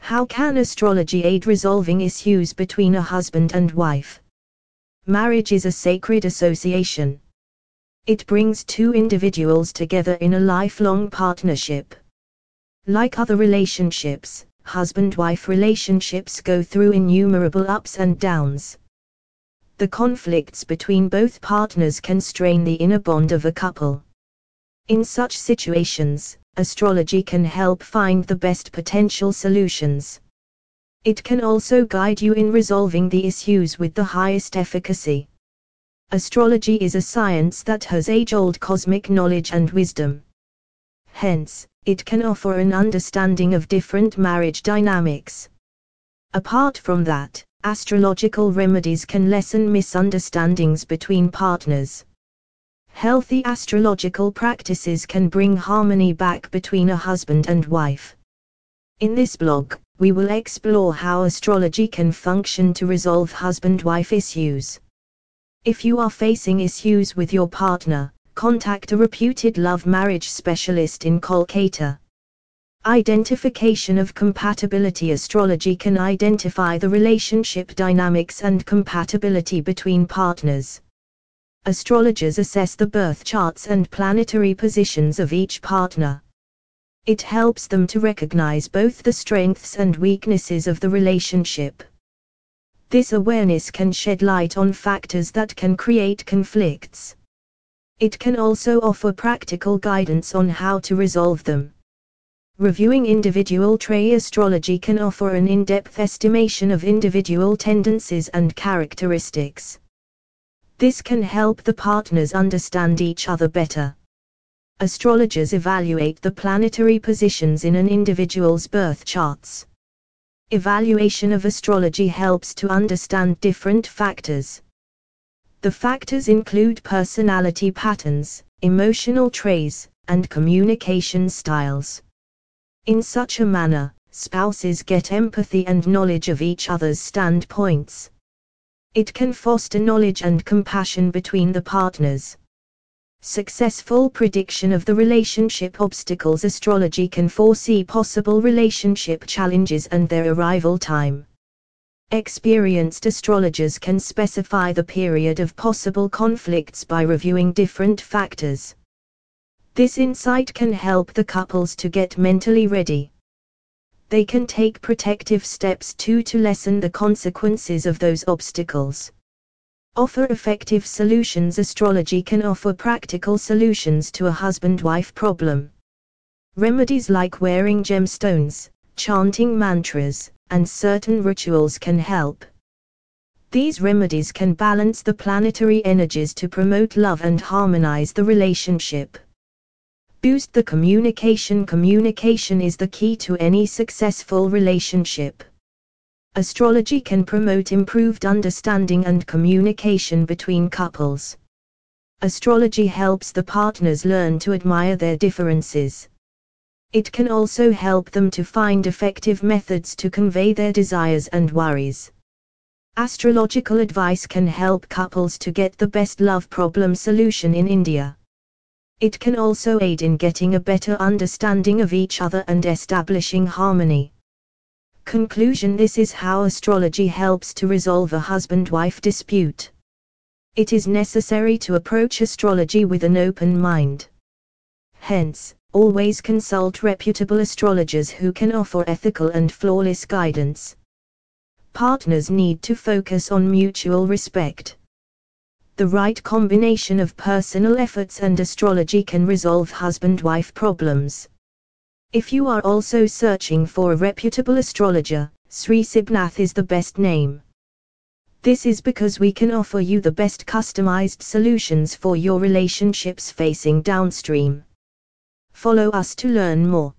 How can astrology aid resolving issues between a husband and wife? Marriage is a sacred association. It brings two individuals together in a lifelong partnership. Like other relationships, husband-wife relationships go through innumerable ups and downs. The conflicts between both partners can strain the inner bond of a couple. In such situations, astrology can help find the best potential solutions. It can also guide you in resolving the issues with the highest efficacy. Astrology is a science that has age-old cosmic knowledge and wisdom. Hence, it can offer an understanding of different marriage dynamics. Apart from that, astrological remedies can lessen misunderstandings between partners. Healthy astrological practices can bring harmony back between a husband and wife. In this blog, we will explore how astrology can function to resolve husband-wife issues. If you are facing issues with your partner, contact a reputed love marriage specialist in Kolkata. Identification of compatibility. Astrology can identify the relationship dynamics and compatibility between partners. Astrologers assess the birth charts and planetary positions of each partner. It helps them to recognize both the strengths and weaknesses of the relationship. This awareness can shed light on factors that can create conflicts. It can also offer practical guidance on how to resolve them. Reviewing individual traits. Astrology can offer an in-depth estimation of individual tendencies and characteristics. This can help the partners understand each other better. Astrologers evaluate the planetary positions in an individual's birth charts. Evaluation of astrology helps to understand different factors. The factors include personality patterns, emotional traits, and communication styles. In such a manner, spouses get empathy and knowledge of each other's standpoints. It can foster knowledge and compassion between the partners. Successful prediction of the relationship obstacles. Astrology can foresee possible relationship challenges and their arrival time. Experienced astrologers can specify the period of possible conflicts by reviewing different factors. This insight can help the couples to get mentally ready. They can take protective steps to lessen the consequences of those obstacles. Offer effective solutions. Astrology can offer practical solutions to a husband-wife problem. Remedies like wearing gemstones, chanting mantras, and certain rituals can help. These remedies can balance the planetary energies to promote love and harmonize the relationship. Boost the communication. Communication is the key to any successful relationship. Astrology can promote improved understanding and communication between couples. Astrology helps the partners learn to admire their differences. It can also help them to find effective methods to convey their desires and worries. Astrological advice can help couples to get the best love problem solution in India. It can also aid in getting a better understanding of each other and establishing harmony. Conclusion: this is how astrology helps to resolve a husband-wife dispute. It is necessary to approach astrology with an open mind. Hence, always consult reputable astrologers who can offer ethical and flawless guidance. Partners need to focus on mutual respect. The right combination of personal efforts and astrology can resolve husband-wife problems. If you are also searching for a reputable astrologer, Sri Sibnath is the best name. This is because we can offer you the best customized solutions for your relationships facing downstream. Follow us to learn more.